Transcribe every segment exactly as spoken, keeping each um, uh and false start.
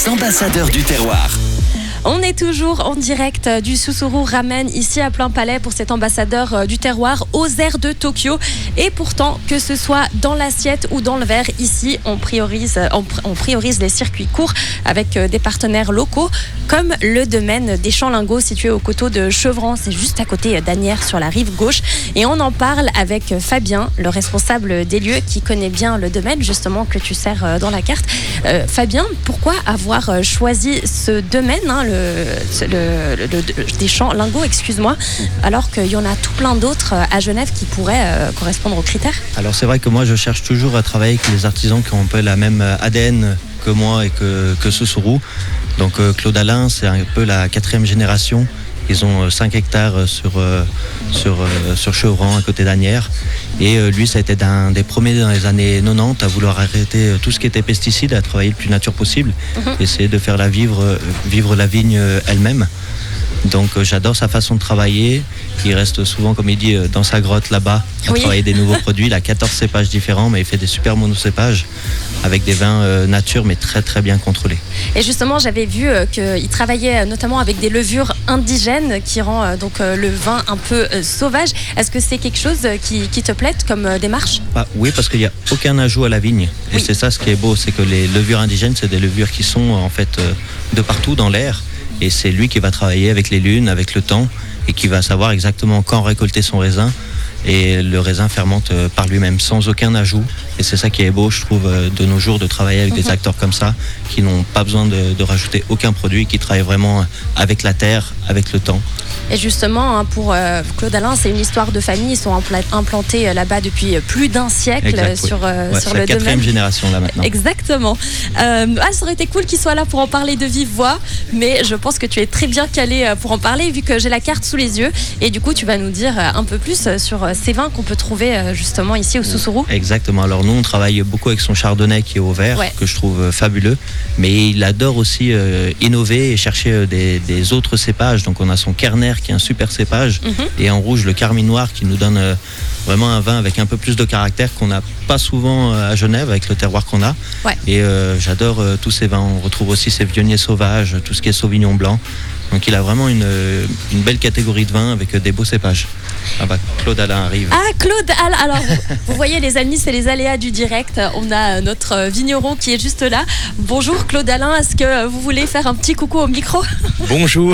Les ambassadeurs du terroir. On est toujours en direct du Susuru Ramen ici à Plein Palais pour cet ambassadeur du terroir aux airs de Tokyo. Et pourtant, que ce soit dans l'assiette ou dans le verre, ici on priorise, on, on priorise les circuits courts avec des partenaires locaux comme le domaine des Champs Lingots situé au coteau de Chevran. C'est juste à côté d'Asnières sur la rive gauche. Et on en parle avec Fabien, le responsable des lieux qui connaît bien le domaine justement que tu sers dans la carte. Euh, Fabien, pourquoi avoir choisi ce domaine, hein, le Le, le, le, le, des Champs Lingots, excuse-moi, alors qu'il y en a tout plein d'autres à Genève qui pourraient euh, correspondre aux critères? Alors c'est vrai que moi je cherche toujours à travailler avec les artisans qui ont un peu la même A D N que moi et que, que Susuru. Donc euh, Claude Alain, c'est un peu la quatrième génération. Ils ont cinq hectares sur, euh, sur, euh, sur Chevran, à côté d'Asnières. Et euh, lui, ça a été un des premiers dans les années quatre-vingt-dix à vouloir arrêter tout ce qui était pesticides, à travailler le plus nature possible, mmh. essayer de faire la vivre, vivre la vigne elle-même. Donc euh, j'adore sa façon de travailler. Il reste souvent, comme il dit, dans sa grotte là-bas, à oui. travailler des nouveaux produits. Il a quatorze cépages différents, mais il fait des super monocépages avec des vins euh, nature, mais très très bien contrôlés. Et justement, j'avais vu euh, qu'il travaillait notamment avec des levures indigènes qui rend euh, donc euh, le vin un peu euh, sauvage. Est-ce que c'est quelque chose qui, qui te plaît comme euh, démarche? Ah, oui, parce qu'il n'y a aucun ajout à la vigne. Et oui. c'est ça ce qui est beau, c'est que les levures indigènes, c'est des levures qui sont en fait euh, de partout dans l'air. Et c'est lui qui va travailler avec les lunes, avec le temps, et qui va savoir exactement quand récolter son raisin. Et le raisin fermente par lui-même, sans aucun ajout. Et c'est ça qui est beau, je trouve, de nos jours, de travailler avec mmh. des acteurs comme ça, qui n'ont pas besoin de, de rajouter aucun produit, qui travaillent vraiment avec la terre, avec le temps. Et justement, hein, pour euh, Claude Alain, c'est une histoire de famille. Ils sont impla- implantés euh, là-bas depuis plus d'un siècle exact, sur, euh, ouais, sur c'est le la quatrième domaine. génération là maintenant. Exactement. Euh, ah, ça aurait été cool qu'il soit là pour en parler de vive voix, mais je pense que tu es très bien calé pour en parler vu que j'ai la carte sous les yeux. Et du coup, tu vas nous dire un peu plus sur ces vins qu'on peut trouver justement ici au Susuru. Exactement. Alors nous, on travaille beaucoup avec son chardonnay qui est au vert, ouais. que je trouve fabuleux. Mais il adore aussi euh, innover et chercher des, des autres cépages. Donc on a son Kerner qui est un super cépage, mm-hmm. et en rouge le Carmi Noir qui nous donne euh, vraiment un vin avec un peu plus de caractère qu'on n'a pas souvent à Genève avec le terroir qu'on a. Ouais. Et euh, j'adore euh, tous ces vins. On retrouve aussi ces Viogniers sauvages, tout ce qui est Sauvignon blanc. Donc il a vraiment une, une belle catégorie de vins avec des beaux cépages. Ah bah Claude Alain arrive. Ah Claude Alain, alors vous voyez les amis, c'est les aléas du direct. On a notre vigneron qui est juste là. Bonjour Claude Alain, est-ce que vous voulez faire un petit coucou au micro? Bonjour,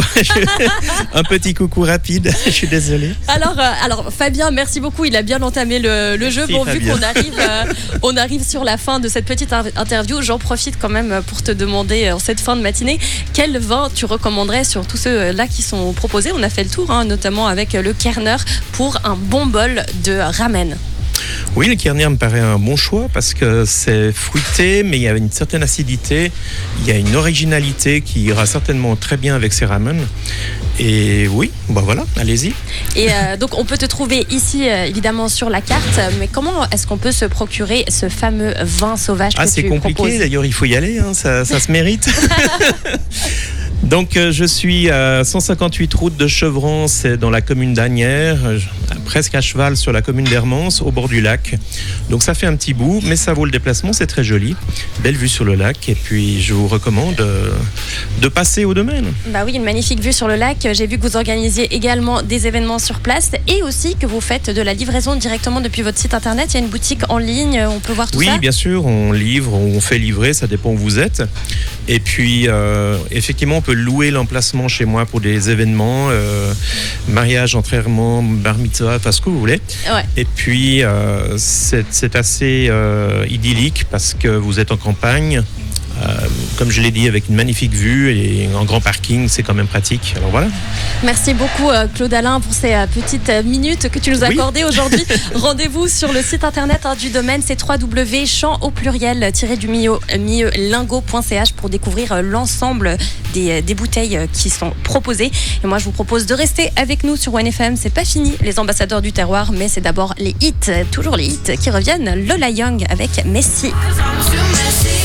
un petit coucou rapide, je suis désolé. Alors, euh, alors Fabien, merci beaucoup, il a bien entamé le, le jeu. Bon, Fabien. Vu qu'on arrive, euh, on arrive sur la fin de cette petite interview, j'en profite quand même pour te demander en cette fin de matinée, quel vin tu recommanderais sur tous ceux-là qui sont proposés? On a fait le tour, hein, notamment avec le Kerner pour un bon bol de ramen. Oui, le Kerner me paraît un bon choix parce que c'est fruité, mais il y a une certaine acidité, il y a une originalité qui ira certainement très bien avec ces ramen. Et oui, bah voilà, allez-y. Et euh, donc on peut te trouver ici euh, évidemment sur la carte, mais comment est-ce qu'on peut se procurer ce fameux vin sauvage ah, que tu proposes? Ah, c'est compliqué, proposes? D'ailleurs il faut y aller, hein, ça, ça se mérite. Donc euh, je suis à cent cinquante-huit route de Chevran, c'est dans la commune d'Asnières, euh, presque à cheval sur la commune d'Hermance, au bord du lac. Donc ça fait un petit bout, mais ça vaut le déplacement, c'est très joli. Belle vue sur le lac, et puis je vous recommande euh, de passer au domaine. Bah oui, une magnifique vue sur le lac. J'ai vu que vous organisiez également des événements sur place et aussi que vous faites de la livraison directement depuis votre site internet. Il y a une boutique en ligne, on peut voir tout oui, ça? Oui, bien sûr, on livre, on fait livrer, ça dépend où vous êtes. Et puis, euh, effectivement, on peut louer l'emplacement chez moi pour des événements, euh, mariage, enterrement, bar mitzvah, enfin ce que vous voulez. Ouais. Et puis, euh, c'est, c'est assez euh, idyllique parce que vous êtes en campagne. Euh, comme je l'ai dit, avec une magnifique vue et un grand parking, c'est quand même pratique. Alors voilà. Merci beaucoup Claude Alain pour ces petites minutes que tu nous as oui. accordées aujourd'hui. Rendez-vous sur le site internet hein, du domaine, c'est w w w point champs au pluriel du milieu lingot point c h pour découvrir l'ensemble des, des bouteilles qui sont proposées. Et moi je vous propose de rester avec nous sur One F M. C'est pas fini les ambassadeurs du terroir, mais c'est d'abord les hits, toujours les hits qui reviennent. Lola Young avec Messi.